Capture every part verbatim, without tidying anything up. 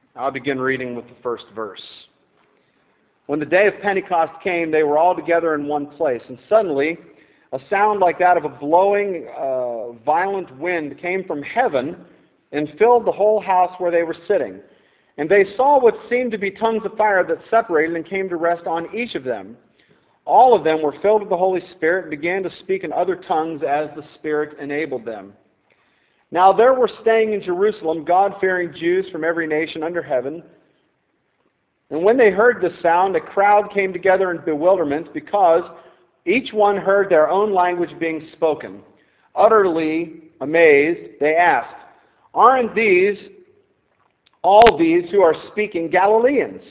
I'll begin reading with the first verse. When the day of Pentecost came, they were all together in one place, and suddenly a sound like that of a blowing, uh, violent wind came from heaven and filled the whole house where they were sitting. And they saw what seemed to be tongues of fire that separated and came to rest on each of them. All of them were filled with the Holy Spirit and began to speak in other tongues as the Spirit enabled them. Now there were staying in Jerusalem God-fearing Jews from every nation under heaven. And when they heard this sound, a crowd came together in bewilderment because each one heard their own language being spoken. Utterly amazed, they asked, "Aren't these, all these who are speaking, Galileans?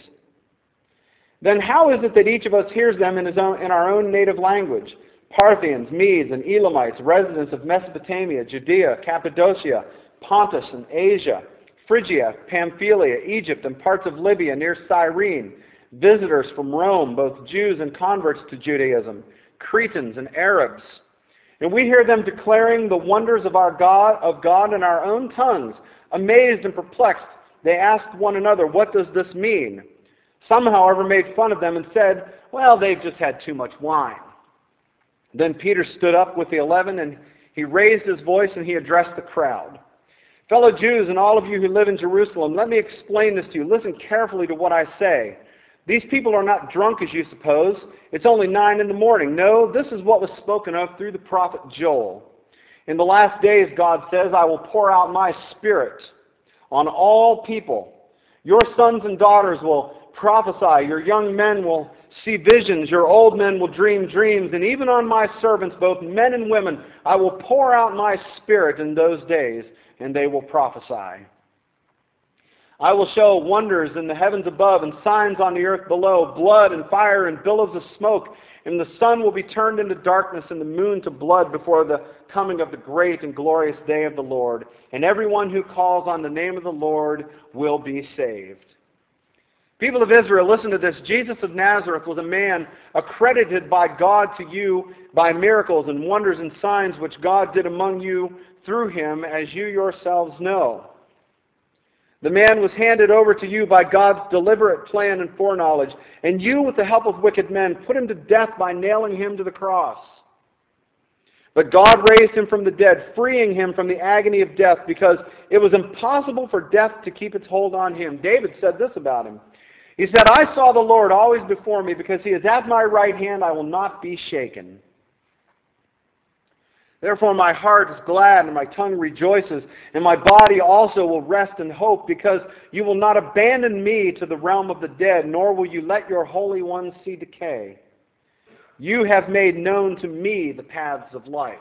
Then how is it that each of us hears them in, his own, in our own native language? Parthians, Medes, and Elamites, residents of Mesopotamia, Judea, Cappadocia, Pontus, and Asia, Phrygia, Pamphylia, Egypt, and parts of Libya near Cyrene, visitors from Rome, both Jews and converts to Judaism, Cretans and Arabs. And we hear them declaring the wonders of our God, of God in our own tongues. Amazed and perplexed, they asked one another, 'What does this mean?' Some, however, made fun of them and said, 'Well, they've just had too much wine.' Then Peter stood up with the eleven, and he raised his voice and he addressed the crowd. 'Fellow Jews and all of you who live in Jerusalem, let me explain this to you. Listen carefully to what I say. These people are not drunk as you suppose. It's only nine in the morning. No, this is what was spoken of through the prophet Joel. In the last days, God says, I will pour out my Spirit on all people. Your sons and daughters will prophesy. Your young men will see visions. Your old men will dream dreams. And even on my servants, both men and women, I will pour out my Spirit in those days, and they will prophesy. I will show wonders in the heavens above and signs on the earth below, blood and fire and billows of smoke. And the sun will be turned into darkness and the moon to blood before the coming of the great and glorious day of the Lord. And everyone who calls on the name of the Lord will be saved. People of Israel, listen to this. Jesus of Nazareth was a man accredited by God to you by miracles and wonders and signs which God did among you through him, as you yourselves know. The man was handed over to you by God's deliberate plan and foreknowledge, and you, with the help of wicked men, put him to death by nailing him to the cross. But God raised him from the dead, freeing him from the agony of death, because it was impossible for death to keep its hold on him. David said this about him. He said, I saw the Lord always before me, because he is at my right hand, I will not be shaken. Therefore my heart is glad and my tongue rejoices, and my body also will rest in hope, because you will not abandon me to the realm of the dead, nor will you let your Holy One see decay. You have made known to me the paths of life.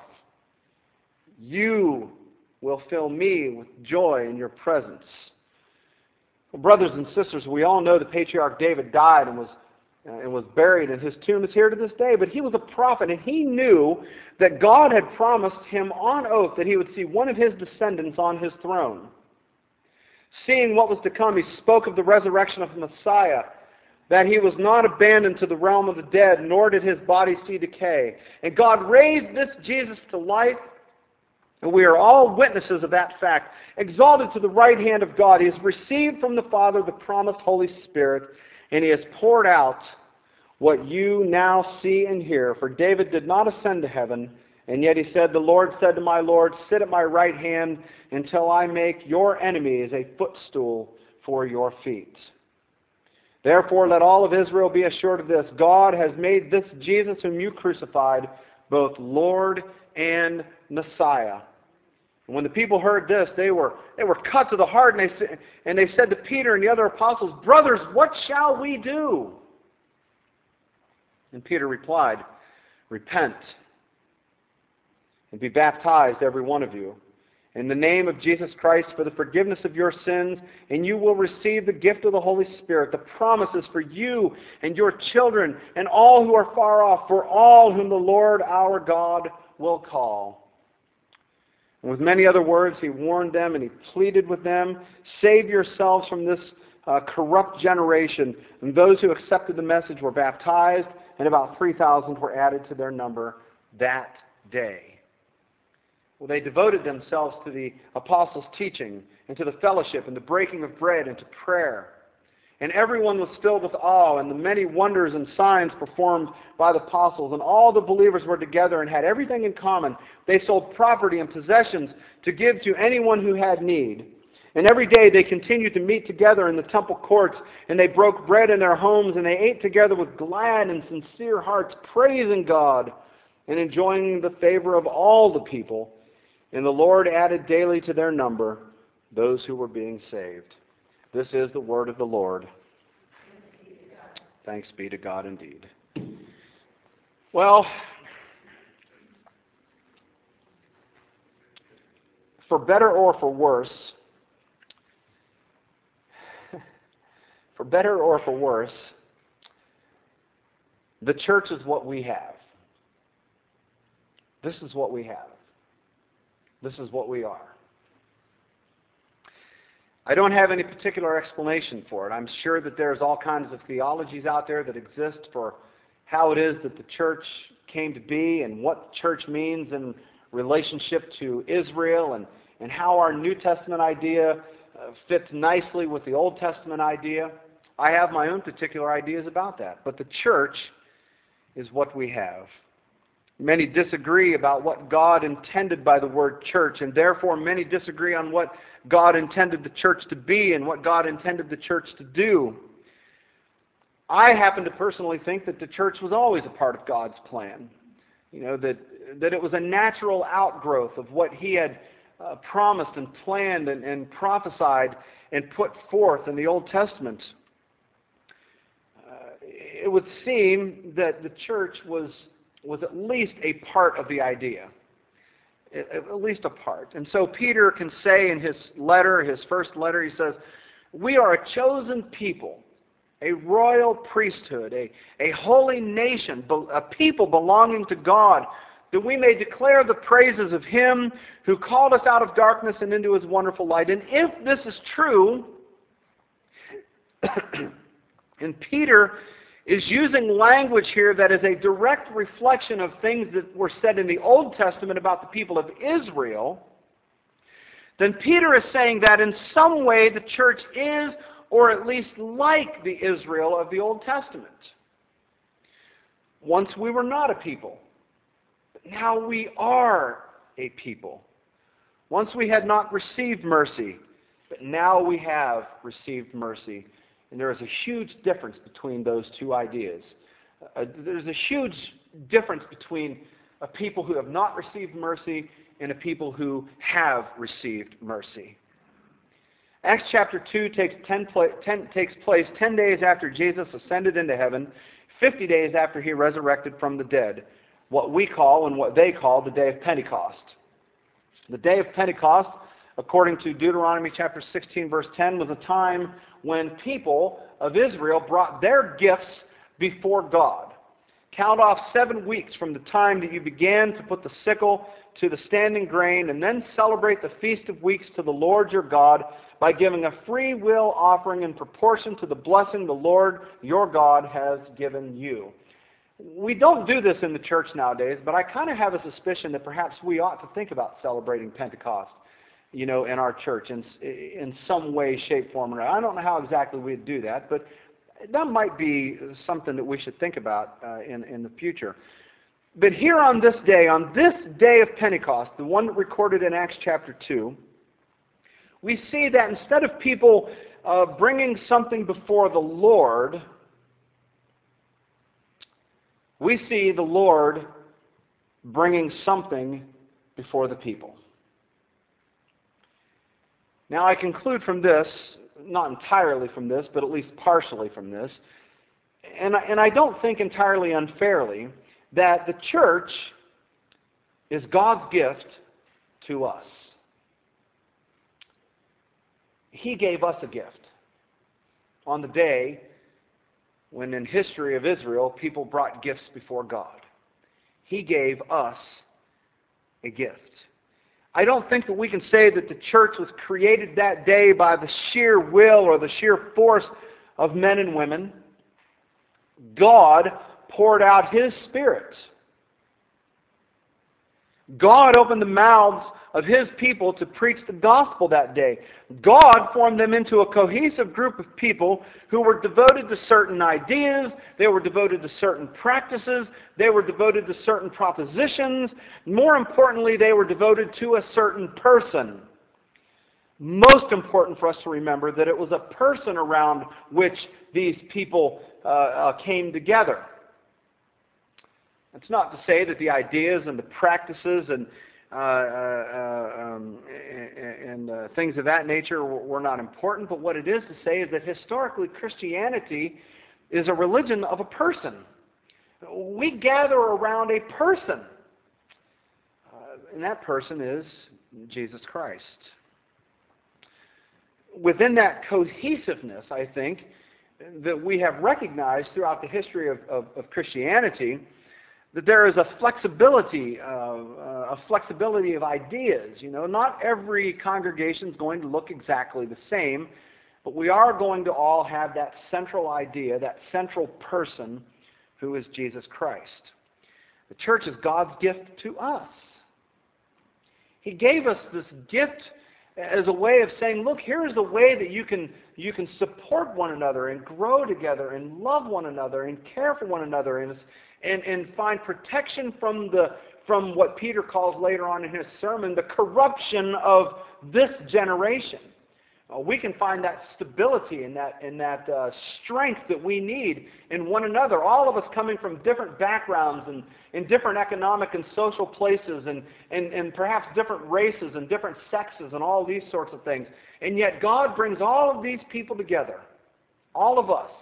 You will fill me with joy in your presence. Well, brothers and sisters, we all know the patriarch David died and was and was buried, and his tomb is here to this day. But he was a prophet, and he knew that God had promised him on oath that he would see one of his descendants on his throne. Seeing what was to come, he spoke of the resurrection of the Messiah, that he was not abandoned to the realm of the dead, nor did his body see decay. And God raised this Jesus to life, and we are all witnesses of that fact. Exalted to the right hand of God, he has received from the Father the promised Holy Spirit, and he has poured out what you now see and hear. For David did not ascend to heaven, and yet he said, the Lord said to my Lord, sit at my right hand until I make your enemies a footstool for your feet. Therefore let all of Israel be assured of this. God has made this Jesus whom you crucified both Lord and Messiah. And when the people heard this, they were they were cut to the heart, and they, and they said to Peter and the other apostles, brothers, what shall we do? And Peter replied, repent and be baptized, every one of you, in the name of Jesus Christ for the forgiveness of your sins, and you will receive the gift of the Holy Spirit. The promise is for you and your children and all who are far off, for all whom the Lord our God will call. And with many other words, he warned them and he pleaded with them, save yourselves from this uh, corrupt generation. And those who accepted the message were baptized, and about three thousand were added to their number that day. Well, they devoted themselves to the apostles' teaching and to the fellowship and the breaking of bread and to prayer. And everyone was filled with awe, and the many wonders and signs performed by the apostles. And all the believers were together and had everything in common. They sold property and possessions to give to anyone who had need. And every day they continued to meet together in the temple courts, and they broke bread in their homes, and they ate together with glad and sincere hearts, praising God and enjoying the favor of all the people. And the Lord added daily to their number those who were being saved. This is the word of the Lord. Thanks be to God indeed. Well, for better or for worse, for better or for worse, the church is what we have. This is what we have. This is what we are. I don't have any particular explanation for it. I'm sure that there's all kinds of theologies out there that exist for how it is that the church came to be and what church means in relationship to Israel and, and how our New Testament idea uh, fits nicely with the Old Testament idea. I have my own particular ideas about that. But the church is what we have. Many disagree about what God intended by the word church, and therefore many disagree on what God intended the church to be and what God intended the church to do. I happen to personally think that the church was always a part of God's plan. You know, that, that it was a natural outgrowth of what he had uh, promised and planned and, and prophesied and put forth in the Old Testament. Uh, it would seem that the church was was at least a part of the idea, at least a part. And so Peter can say in his letter, his first letter, he says, we are a chosen people, a royal priesthood, a, a holy nation, a people belonging to God, that we may declare the praises of him who called us out of darkness and into his wonderful light. And if this is true, and Peter is using language here that is a direct reflection of things that were said in the Old Testament about the people of Israel, then Peter is saying that in some way the church is, or at least like the Israel of the Old Testament. Once we were not a people, but now we are a people. Once we had not received mercy, but now we have received mercy. And there is a huge difference between those two ideas. Uh, there's a huge difference between a people who have not received mercy and a people who have received mercy. Acts chapter two takes, ten pla- ten, takes place ten days after Jesus ascended into heaven, fifty days after he resurrected from the dead, what we call and what they call the day of Pentecost. The day of Pentecost, according to Deuteronomy chapter sixteen, verse ten, was a time when people of Israel brought their gifts before God. Count off seven weeks from the time that you began to put the sickle to the standing grain, and then celebrate the Feast of Weeks to the Lord your God by giving a free will offering in proportion to the blessing the Lord your God has given you. We don't do this in the church nowadays, but I kind of have a suspicion that perhaps we ought to think about celebrating Pentecost, you know, in our church in, in some way, shape, form, or I don't know how exactly we'd do that, but that might be something that we should think about uh, in, in the future. But here on this day, on this day of Pentecost, the one recorded in Acts chapter two, we see that instead of people uh, bringing something before the Lord, we see the Lord bringing something before the people. Now I conclude from this, not entirely from this, but at least partially from this, and I, and I don't think entirely unfairly, that the church is God's gift to us. He gave us a gift on the day when in history of Israel people brought gifts before God. He gave us a gift. I don't think that we can say that the church was created that day by the sheer will or the sheer force of men and women. God poured out his Spirit. God opened the mouths of his people to preach the gospel that day. God formed them into a cohesive group of people who were devoted to certain ideas, they were devoted to certain practices, they were devoted to certain propositions. More importantly, they were devoted to a certain person. Most important for us to remember that it was a person around which these people uh, uh, came together. It's not to say that the ideas and the practices and uh, uh, um, and uh, things of that nature were not important, but what it is to say is that historically Christianity is a religion of a person. We gather around a person, uh, and that person is Jesus Christ. Within that cohesiveness, I think, that we have recognized throughout the history of, of, of Christianity, that there is a flexibility, uh, uh, a flexibility of ideas. You know, not every congregation is going to look exactly the same, but we are going to all have that central idea, that central person who is Jesus Christ. The church is God's gift to us. He gave us this gift as a way of saying, look, here is a way that you can you can support one another and grow together and love one another and care for one another and and, and find protection from the from what Peter calls later on in his sermon, the corruption of this generation. Uh, we can find that stability and that and that uh, strength that we need in one another. All of us coming from different backgrounds and in different economic and social places and, and, and perhaps different races and different sexes and all these sorts of things. And yet God brings all of these people together, all of us,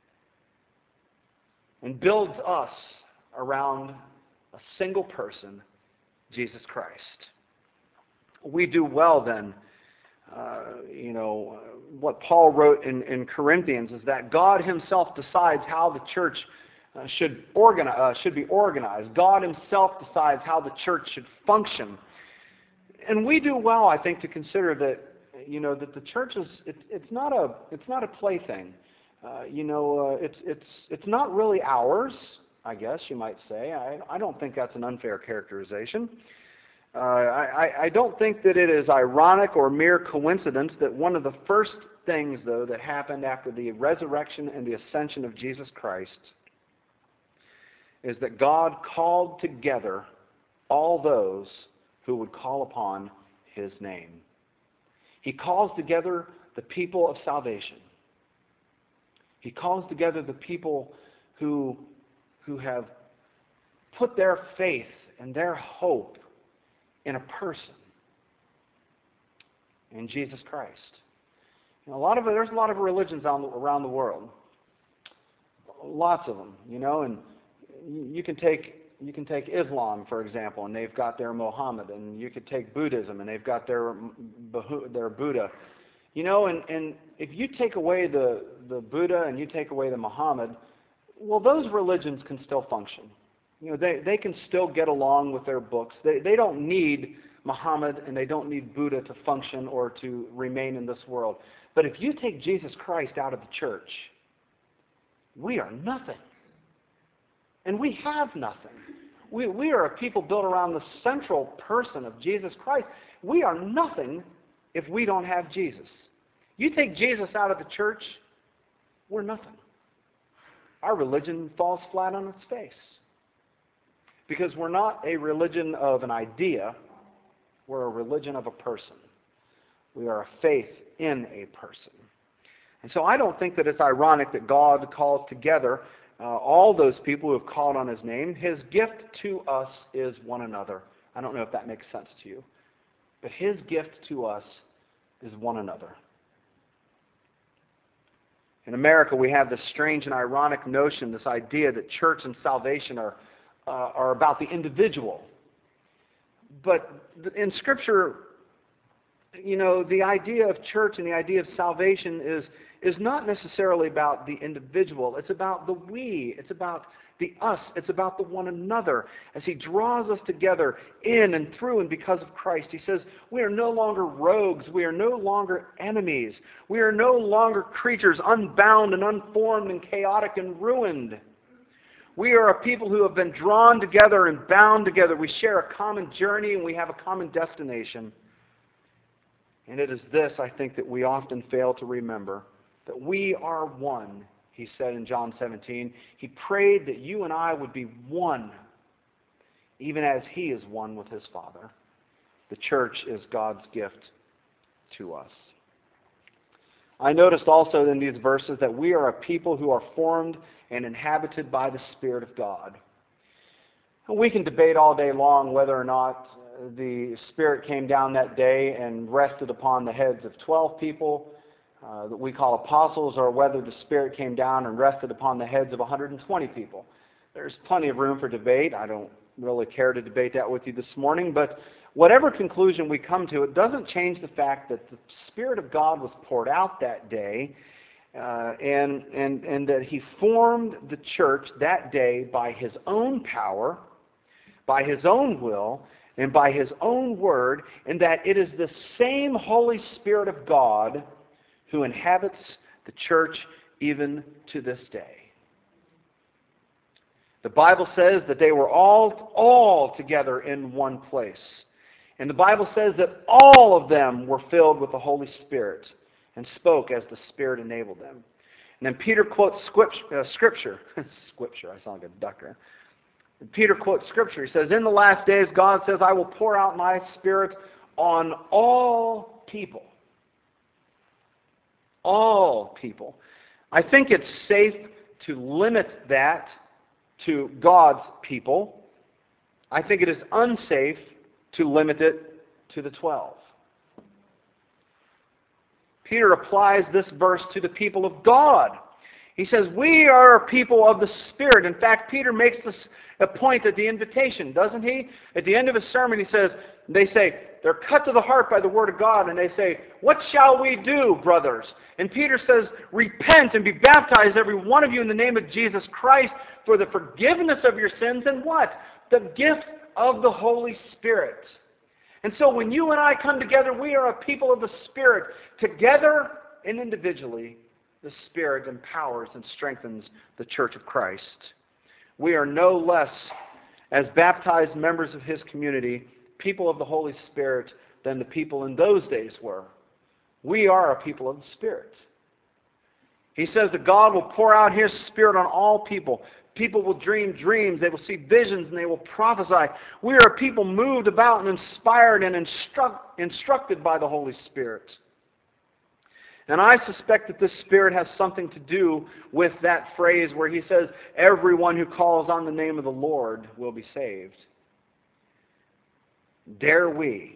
and builds us around a single person, Jesus Christ. We do well then. Uh, you know, uh, what Paul wrote in, in Corinthians is that God himself decides how the church uh, should, organize, uh, should be organized. God himself decides how the church should function. And we do well, I think, to consider that, you know, that the church is, it, it's not a, it's not a plaything. Uh, you know, uh, it's, it's, it's not really ours, I guess you might say. I, I don't think that's an unfair characterization. Uh, I, I don't think that it is ironic or mere coincidence that one of the first things, though, that happened after the resurrection and the ascension of Jesus Christ is that God called together all those who would call upon his name. He calls together the people of salvation. He calls together the people who, who have put their faith and their hope in a person, in Jesus Christ. You know, a lot of there's a lot of religions on, around the world, lots of them. You know, and you can take you can take Islam, for example, and they've got their Muhammad, and you could take Buddhism, and they've got their their Buddha. You know, and, and if you take away the, the Buddha and you take away the Muhammad, well, those religions can still function. You know, they, they can still get along with their books. They, they don't need Muhammad and they don't need Buddha to function or to remain in this world. But if you take Jesus Christ out of the church, we are nothing. And we have nothing. We, we are a people built around the central person of Jesus Christ. We are nothing if we don't have Jesus. You take Jesus out of the church, we're nothing. Our religion falls flat on its face. Because we're not a religion of an idea, we're a religion of a person. We are a faith in a person. And so I don't think that it's ironic that God calls together uh, all those people who have called on his name. His gift to us is one another. I don't know if that makes sense to you. But his gift to us is one another. In America, we have this strange and ironic notion, this idea that church and salvation are Uh, are about the individual. But in Scripture, you know, the idea of church and the idea of salvation is, is not necessarily about the individual. It's about the we. It's about the us. It's about the one another. As he draws us together in and through and because of Christ, he says, we are no longer rogues. We are no longer enemies. We are no longer creatures unbound and unformed and chaotic and ruined. We are a people who have been drawn together and bound together. We share a common journey and we have a common destination. And it is this, I think, that we often fail to remember, that we are one, he said in John seventeen. He prayed that you and I would be one, even as he is one with his Father. The church is God's gift to us. I noticed also in these verses that we are a people who are formed and inhabited by the Spirit of God. We can debate all day long whether or not the Spirit came down that day and rested upon the heads of twelve people uh, that we call apostles, or whether the Spirit came down and rested upon the heads of one hundred twenty people. There's plenty of room for debate. I don't really care to debate that with you this morning, but whatever conclusion we come to, it doesn't change the fact that the Spirit of God was poured out that day, uh, and, and, and that he formed the church that day by his own power, by his own will, and by his own word, and that it is the same Holy Spirit of God who inhabits the church even to this day. The Bible says that they were all, all together in one place. And the Bible says that all of them were filled with the Holy Spirit and spoke as the Spirit enabled them. And then Peter quotes scripture. Uh, scripture. scripture, I sound like a ducker. And Peter quotes Scripture. He says, in the last days, God says, I will pour out my Spirit on all people. All people. I think it's safe to limit that to God's people. I think it is unsafe to limit it to the twelve. Peter applies this verse to the people of God. He says, we are a people of the Spirit. In fact, Peter makes this a point at the invitation, doesn't he? At the end of his sermon, he says, they say, they're cut to the heart by the Word of God, and they say, what shall we do, brothers? And Peter says, repent and be baptized, every one of you, in the name of Jesus Christ, for the forgiveness of your sins, and what? The gift of the Holy Spirit. And so when you and I come together, we are a people of the Spirit. Together and individually, the Spirit empowers and strengthens the church of Christ. We are no less, as baptized members of his community, people of the Holy Spirit than the people in those days were. We are a people of the Spirit. He says that God will pour out his Spirit on all people. People will dream dreams. They will see visions, and they will prophesy. We are a people moved about and inspired and instruct, instructed by the Holy Spirit. And I suspect that this Spirit has something to do with that phrase where he says, everyone who calls on the name of the Lord will be saved. Dare we,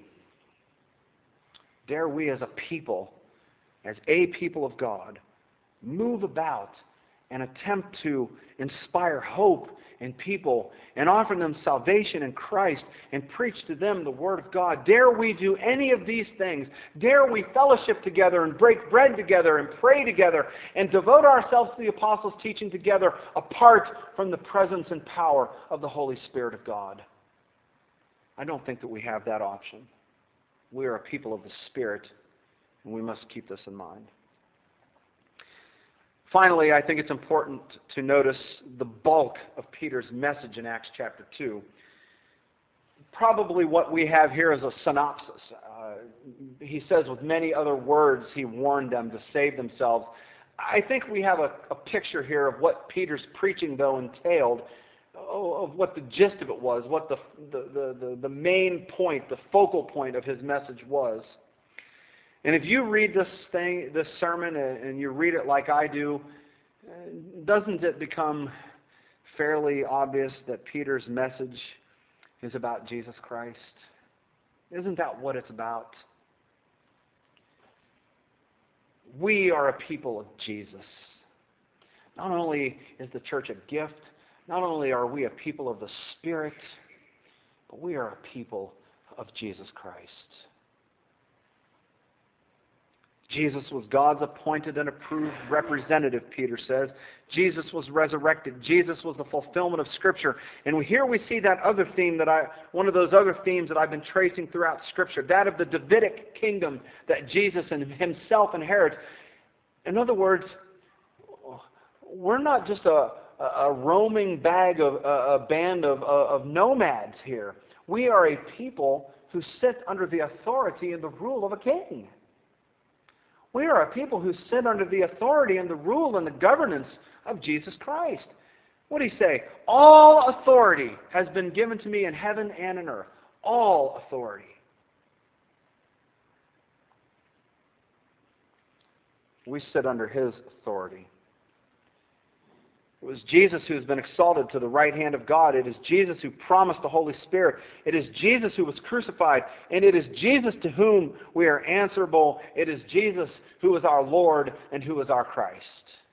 dare we as a people, as a people of God, move about and attempt to inspire hope in people and offer them salvation in Christ and preach to them the Word of God. Dare we do any of these things? Dare we fellowship together and break bread together and pray together and devote ourselves to the apostles' teaching together apart from the presence and power of the Holy Spirit of God? I don't think that we have that option. We are a people of the Spirit, and we must keep this in mind. Finally, I think it's important to notice the bulk of Peter's message in Acts chapter two. Probably what we have here is a synopsis. Uh, he says with many other words, he warned them to save themselves. I think we have a, a picture here of what Peter's preaching, though, entailed, of what the gist of it was, what the, the, the, the main point, the focal point of his message was. And if you read this thing, this sermon, and you read it like I do, doesn't it become fairly obvious that Peter's message is about Jesus Christ? Isn't that what it's about? We are a people of Jesus. Not only is the church a gift, not only are we a people of the Spirit, but we are a people of Jesus Christ. Jesus was God's appointed and approved representative, Peter says. Jesus was resurrected. Jesus was the fulfillment of Scripture. And here we see that other theme that I, one of those other themes that I've been tracing throughout Scripture, that of the Davidic kingdom that Jesus and himself inherits. In other words, we're not just a, a, a roaming bag of a, a band of, of nomads here. We are a people who sit under the authority and the rule of a king. We are a people who sit under the authority and the rule and the governance of Jesus Christ. What did he say? All authority has been given to me in heaven and in earth. All authority. We sit under his authority. It was Jesus who has been exalted to the right hand of God. It is Jesus who promised the Holy Spirit. It is Jesus who was crucified. And it is Jesus to whom we are answerable. It is Jesus who is our Lord and who is our Christ.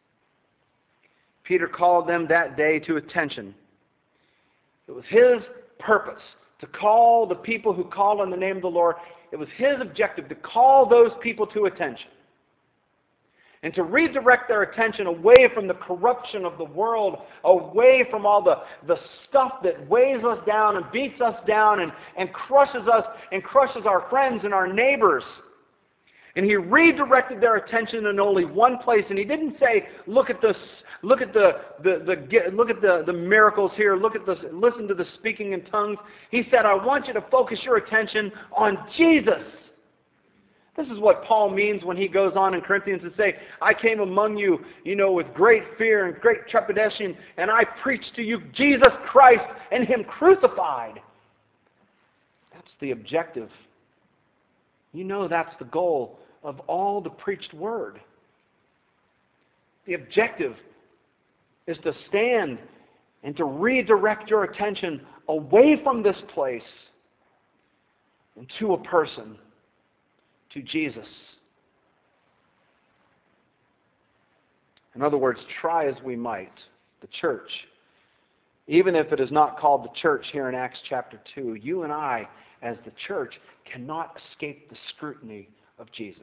Peter called them that day to attention. It was his purpose to call the people who called on the name of the Lord. It was his objective to call those people to attention. And to redirect their attention away from the corruption of the world, away from all the, the stuff that weighs us down and beats us down and, and crushes us and crushes our friends and our neighbors. And he redirected their attention in only one place. And he didn't say, look at this, look at the, the, the look at the, the miracles here, look at this, listen to the speaking in tongues. He said, I want you to focus your attention on Jesus. This is what Paul means when he goes on in Corinthians to say, I came among you, you know, with great fear and great trepidation, and I preached to you Jesus Christ and him crucified. That's the objective. You know that's the goal of all the preached word. The objective is to stand and to redirect your attention away from this place and to a person, to Jesus. In other words, try as we might, the church, even if it is not called the church here in Acts chapter two, you and I, as the church, cannot escape the scrutiny of Jesus.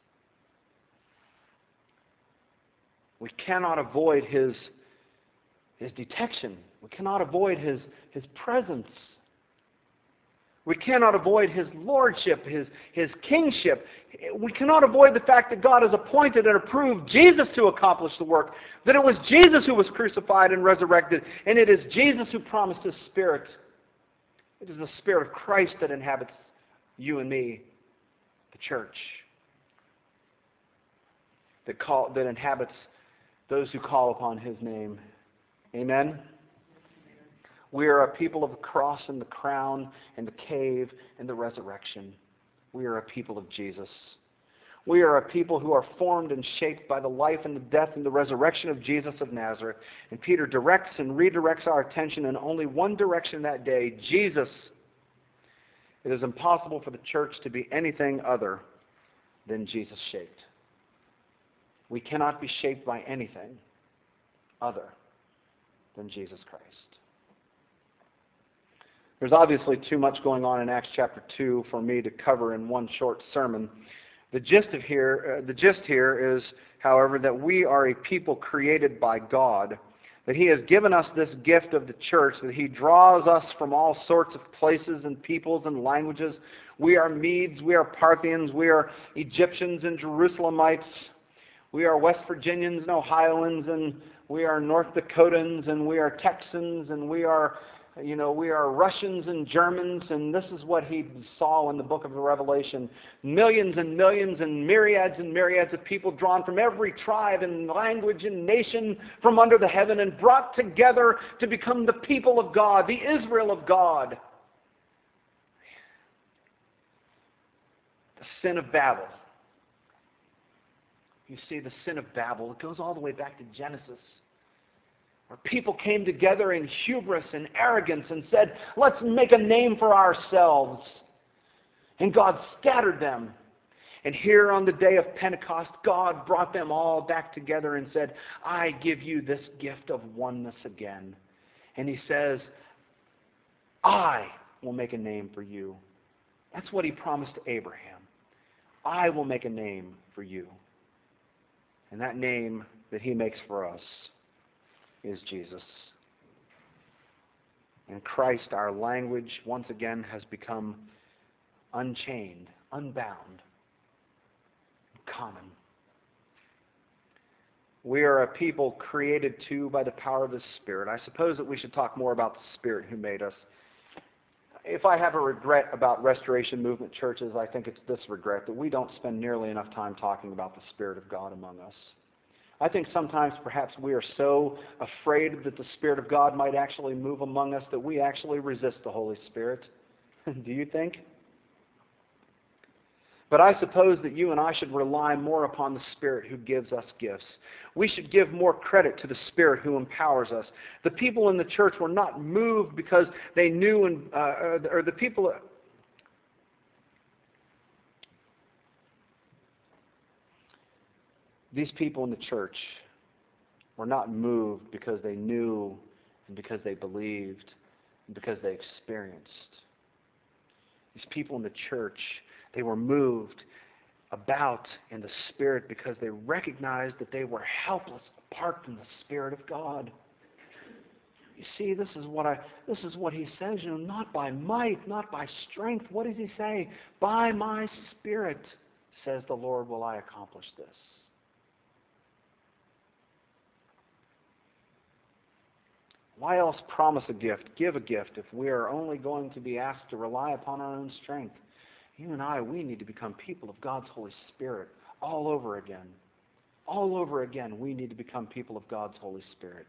We cannot avoid his, his detection. We cannot avoid his, his presence. We cannot avoid his lordship, his, his kingship. We cannot avoid the fact that God has appointed and approved Jesus to accomplish the work, that it was Jesus who was crucified and resurrected, and it is Jesus who promised his Spirit. It is the Spirit of Christ that inhabits you and me, the church, that, call, that inhabits those who call upon his name. Amen? We are a people of the cross and the crown and the cave and the resurrection. We are a people of Jesus. We are a people who are formed and shaped by the life and the death and the resurrection of Jesus of Nazareth. And Peter directs and redirects our attention in only one direction that day, Jesus. It is impossible for the church to be anything other than Jesus-shaped. We cannot be shaped by anything other than Jesus Christ. There's obviously too much going on in Acts chapter two for me to cover in one short sermon. The gist of here, uh, the gist here is, however, that we are a people created by God, that he has given us this gift of the church, that he draws us from all sorts of places and peoples and languages. We are Medes, we are Parthians, we are Egyptians and Jerusalemites, we are West Virginians and Ohioans, and we are North Dakotans, and we are Texans, and we are You know, we are Russians and Germans, and this is what he saw in the book of the Revelation. Millions and millions and myriads and myriads of people drawn from every tribe and language and nation from under the heaven and brought together to become the people of God, the Israel of God. The sin of Babel. You see, the sin of Babel, it goes all the way back to Genesis, where people came together in hubris and arrogance and said, let's make a name for ourselves. And God scattered them. And here on the day of Pentecost, God brought them all back together and said, I give you this gift of oneness again. And he says, I will make a name for you. That's what he promised to Abraham. I will make a name for you. And that name that he makes for us is Jesus. And Christ, our language, once again has become unchained, unbound, common. We are a people created too by the power of the Spirit. I suppose that we should talk more about the Spirit who made us. If I have a regret about Restoration Movement churches, I think it's this regret, that we don't spend nearly enough time talking about the Spirit of God among us. I think sometimes perhaps we are so afraid that the Spirit of God might actually move among us that we actually resist the Holy Spirit. Do you think? But I suppose that you and I should rely more upon the Spirit who gives us gifts. We should give more credit to the Spirit who empowers us. The people in the church were not moved because they knew, and, uh, or the people... These people in the church were not moved because they knew and because they believed and because they experienced. These people in the church, they were moved about in the Spirit because they recognized that they were helpless apart from the Spirit of God. You see, this is what I this is what he says, you know, not by might, not by strength. What does he say? By my Spirit, says the Lord, will I accomplish this. Why else promise a gift, give a gift, if we are only going to be asked to rely upon our own strength? You and I, we need to become people of God's Holy Spirit all over again. All over again, we need to become people of God's Holy Spirit.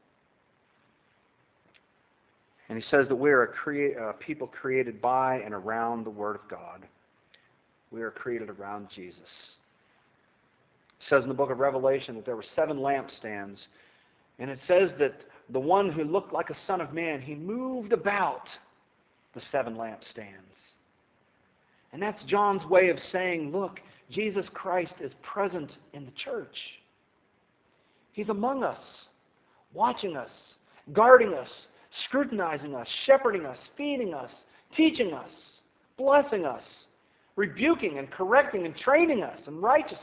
And he says that we are a, crea- a people created by and around the Word of God. We are created around Jesus. It says in the book of Revelation that there were seven lampstands. And it says that the one who looked like a son of man, he moved about the seven lampstands. And that's John's way of saying, look, Jesus Christ is present in the church. He's among us, watching us, guarding us, scrutinizing us, shepherding us, feeding us, teaching us, blessing us, rebuking and correcting and training us in righteousness.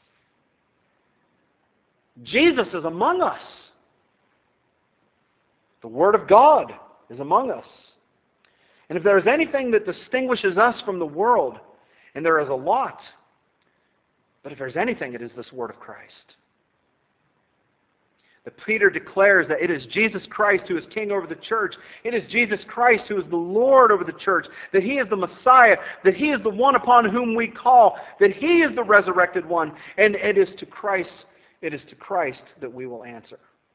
Jesus is among us. The Word of God is among us. And if there is anything that distinguishes us from the world, and there is a lot, but if there's anything, it is this Word of Christ. That Peter declares that it is Jesus Christ who is king over the church. It is Jesus Christ who is the Lord over the church. That he is the Messiah. That he is the one upon whom we call. That he is the resurrected one. And it is to Christ, it is to Christ that we will answer.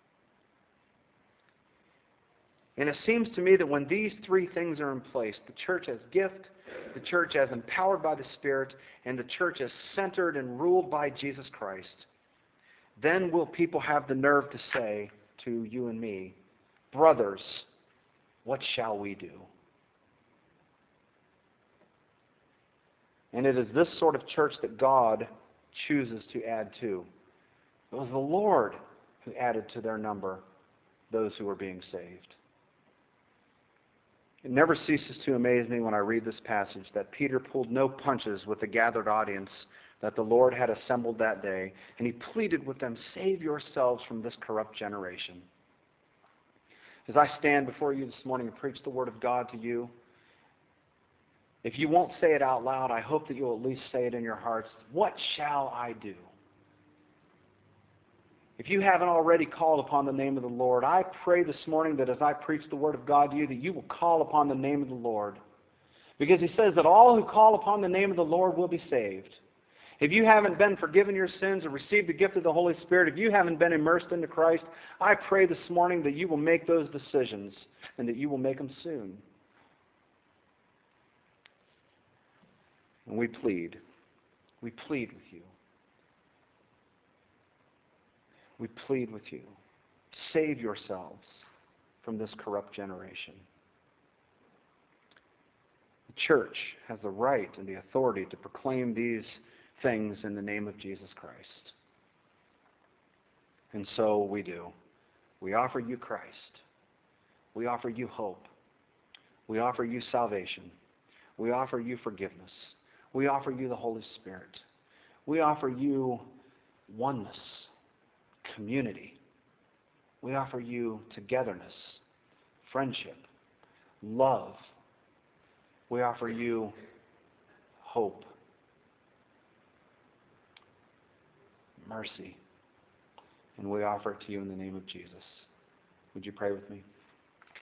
And it seems to me that when these three things are in place, the church as gift, the church as empowered by the Spirit, and the church as centered and ruled by Jesus Christ, then will people have the nerve to say to you and me, brothers, what shall we do? And it is this sort of church that God chooses to add to. It was the Lord who added to their number those who were being saved. It never ceases to amaze me when I read this passage that Peter pulled no punches with the gathered audience that the Lord had assembled that day, and he pleaded with them, save yourselves from this corrupt generation. As I stand before you this morning and preach the Word of God to you, if you won't say it out loud, I hope that you'll at least say it in your hearts. What shall I do? If you haven't already called upon the name of the Lord, I pray this morning that as I preach the Word of God to you, that you will call upon the name of the Lord. Because he says that all who call upon the name of the Lord will be saved. If you haven't been forgiven your sins or received the gift of the Holy Spirit, if you haven't been immersed into Christ, I pray this morning that you will make those decisions and that you will make them soon. And we plead. We plead with you. We plead with you. Save yourselves from this corrupt generation. The church has the right and the authority to proclaim these things in the name of Jesus Christ. And so we do. We offer you Christ. We offer you hope. We offer you salvation. We offer you forgiveness. We offer you the Holy Spirit. We offer you oneness, community. We offer you togetherness, friendship, love. We offer you hope, mercy, And we offer it to you in the name of Jesus. Would you pray with me?